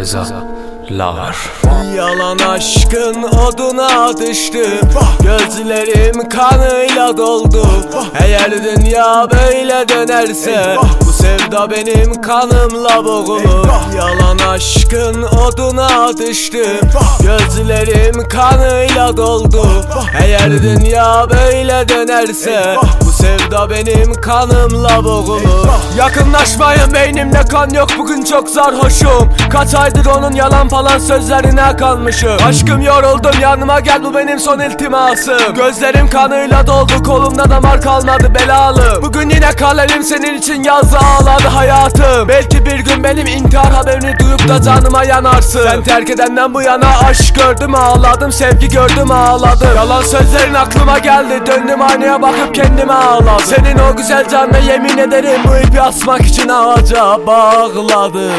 Rezalar. Yalan aşkın oduna düştüm, gözlerim kanıyla doldu. Eğer dünya böyle dönerse bu sevda benim kanımla boğulur. Yalan aşkın oduna düştüm, gözlerim kanıyla doldu. Eğer dünya böyle dönerse bu sevda benim kanımla boğulur. Yakınlaşmayın, beynimde kan yok, bugün çok sarhoşum. Kaç aydır onun yalan falan sözlerine kalmışım. Aşkım yoruldum, yanıma gel, bu benim son iltimasım. Gözlerim kanıyla doldu, kolumda damar kalmadı belalı. Bugün yine kalemim senin için yazdı, ağladı hayatım. Belki bir gün benim intihar haberini duyup da canıma yanarsın. Sen terk edenden bu yana aşk gördüm ağladım, sevgi gördüm ağladım. Yalan sözlerin aklıma geldi, döndüm aynaya bakıp kendime ağladım. Senin o güzel canına yemin ederim bu ipi asmak için ağaca bağladım.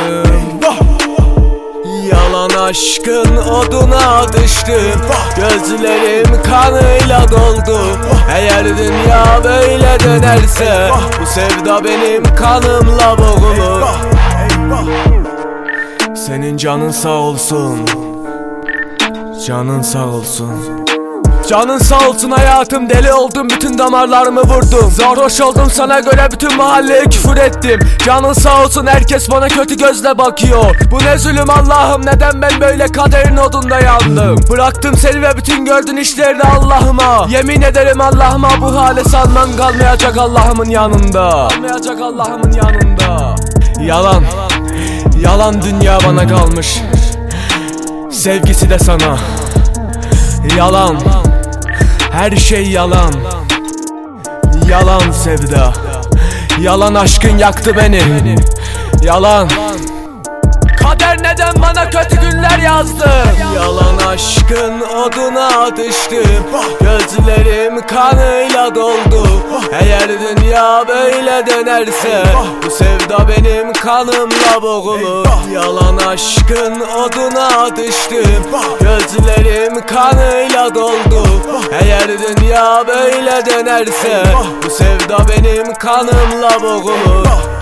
Yalan aşkın oduna düştüm, gözlerim kanıyla doldu. Eğer dünya böyle dönerse bu sevda benim kanımla boğulur. Senin canın sağ olsun, canın sağ olsun. Canın sağ olsun hayatım, deli oldum, bütün damarlarımı vurdum. Sarhoş oldum, sana göre bütün mahalleye küfür ettim. Canın sağ olsun, herkes bana kötü gözle bakıyor. Bu ne zulüm Allah'ım, neden ben böyle kaderin odunda yandım. Bıraktım seni ve bütün gördüğün işlerini Allah'ıma. Yemin ederim Allah'ıma bu hale salmam, kalmayacak Allah'ımın yanında. Kalmayacak Allah'ımın yanında. Yalan, yalan dünya bana kalmış, sevgisi de sana. Yalan, her şey yalan. Yalan sevda, yalan aşkın yaktı beni. Yalan, kader neden bana kötü günler yazdı. Yalan aşkın oduna düştüm, gözlerim kanıyla doldu. Eğer dünya böyle dönerse bu sevda benim kanımla boğulur. Yalan aşkın oduna düştüm, gözlerim kanıyla doldu. Eğer dünya böyle dönerse bu sevda benim kanımla boğulur.